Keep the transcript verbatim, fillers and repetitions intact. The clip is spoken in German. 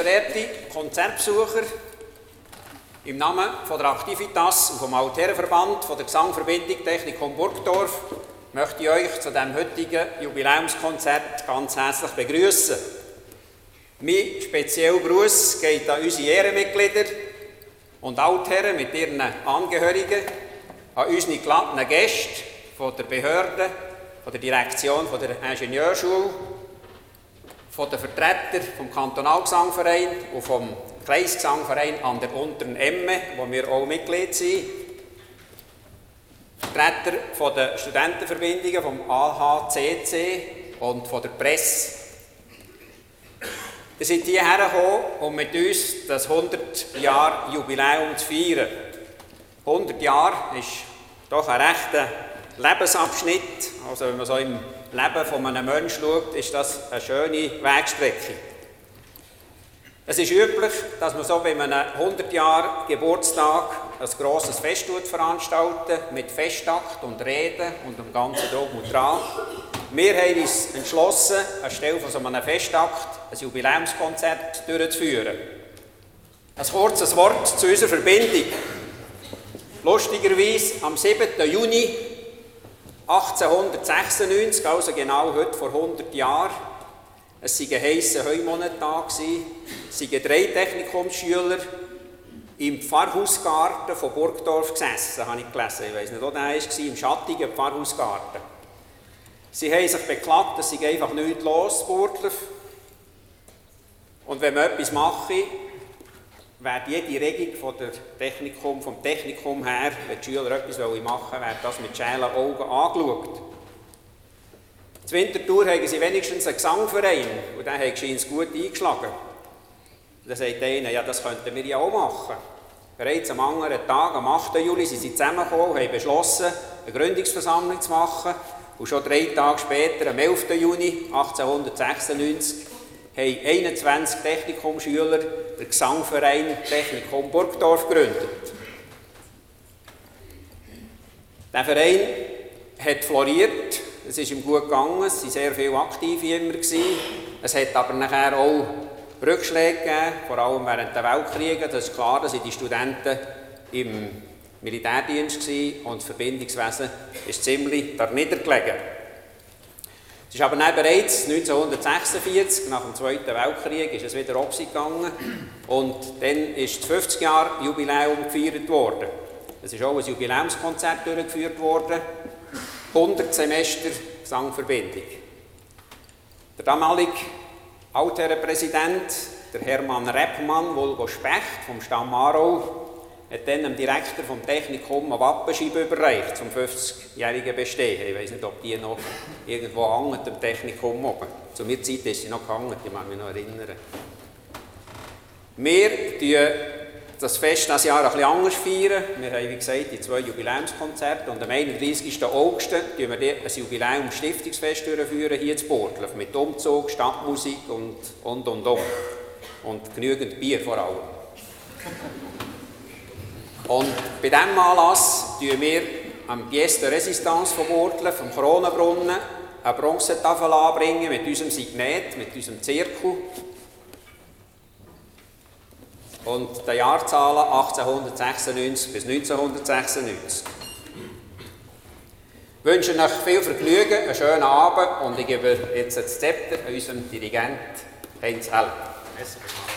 verehrte Konzertbesucher, im Namen von der Aktivitas und vom Altherrenverband von der Gesangverbindung Technikum Burgdorf möchte ich euch zu diesem heutigen Jubiläumskonzert ganz herzlich begrüßen. Mein spezieller Gruß geht an unsere Ehrenmitglieder und Altherren mit ihren Angehörigen, an unsere geladenen Gäste von der Behörde, von der Direktion von der Ingenieurschule, von den Vertretern vom Kantonalgesangverein und vom Kreisgesangverein an der Unteren Emme, wo wir auch Mitglied sind. Vertreter von den Studentenverbindungen vom A H C C und von der Presse. Wir sind hierher gekommen, um mit uns das hundert-Jahr-Jubiläum zu feiern. hundert Jahre ist doch ein rechter Lebensabschnitt. Also wenn man so im Leben von einem Menschen schaut, ist das eine schöne Wegstrecke. Es ist üblich, dass man so bei einem hundert-Jahr-Geburtstag ein grosses Fest veranstalten mit Festtakt und Reden und dem ganzen Drum und Dran. Wir haben uns entschlossen, anstelle von so einem Festtakt ein Jubiläumskonzert durchzuführen. Ein kurzes Wort zu unserer Verbindung. Lustigerweise am siebten Juni achtzehnhundertsechsundneunzig, also genau heute vor hundert Jahren, es war ein heisser Heumonat-Tag, es waren drei Technikumsschüler im Pfarrhausgarten von Burgdorf gesessen, habe ich gelesen. Ich weiss nicht, wo der war, im schattigen Pfarrhausgarten. Sie haben sich beklagt, dass sie einfach nichts los in Burgdorf. Und wenn man etwas mache, wäre jede Regung von der Technikum, vom Technikum her, wenn die Schüler etwas machen wollen, wäre das mit schälen Augen angeschaut. Zur Winterthur haben sie wenigstens einen Gesangverein und der hat scheint gut eingeschlagen. Dann sagt einer, ja, das könnten wir ja auch machen. Bereits am anderen Tag, am achten Juli, sind sie zusammengekommen und haben beschlossen, eine Gründungsversammlung zu machen. Und schon drei Tage später, am elften Juni achtzehnhundertsechsundneunzig, haben einundzwanzig Technikumschüler den Gesangverein Technikum Burgdorf gegründet. Der Verein hat floriert, es ist ihm gut gegangen, es waren sehr viele Aktive immer. Es hat aber nachher auch Rückschläge gegeben, vor allem während der Weltkriege. Das ist klar, dass die Studenten im Militärdienst waren und das Verbindungswesen ist ziemlich darniedergelegen. Es ist aber dann bereits neunzehnhundertsechsundvierzig, nach dem Zweiten Weltkrieg, ist es wieder abwärts gegangen und dann ist das fünfzig-Jahr-Jubiläum gefeiert worden. Es ist auch ein Jubiläumskonzert durchgeführt worden, hundert Semester Gesangverbindung. Der damalige Altherrenpräsident, der Hermann Reppmann, vulgo Specht vom Stamm Aarau, hat dann dem Direktor vom Technikum eine Wappenscheibe überreicht zum fünfzigjährigen Bestehen. Ich weiss nicht, ob die noch irgendwo hängt, im Technikum oben. Zu meiner Zeit ist sie noch gehangen, ich mag mich noch erinnern. Wir feiern das Fest dieses Jahr ein bisschen anders. Feiern. Wir haben, wie gesagt, die zwei Jubiläumskonzerte und am einunddreißigsten August führen wir ein Jubiläum-Stiftungsfest durchführen, hier in Burgdorf, mit Umzug, Stadtmusik und, und, und, und. Und genügend Bier vor allem. Und bei diesem Anlass bringen wir am Pièce de Résistance von Burgdorf, am Kronenbrunnen, eine Bronzetafel anbringen mit unserem Signet, mit unserem Zirkel. Und die Jahrzahlen achtzehnhundertsechsundneunzig bis neunzehnhundertsechsundneunzig. Ich wünsche euch viel Vergnügen, einen schönen Abend und ich gebe jetzt das Zepter an unserem Dirigent Heinz Heller.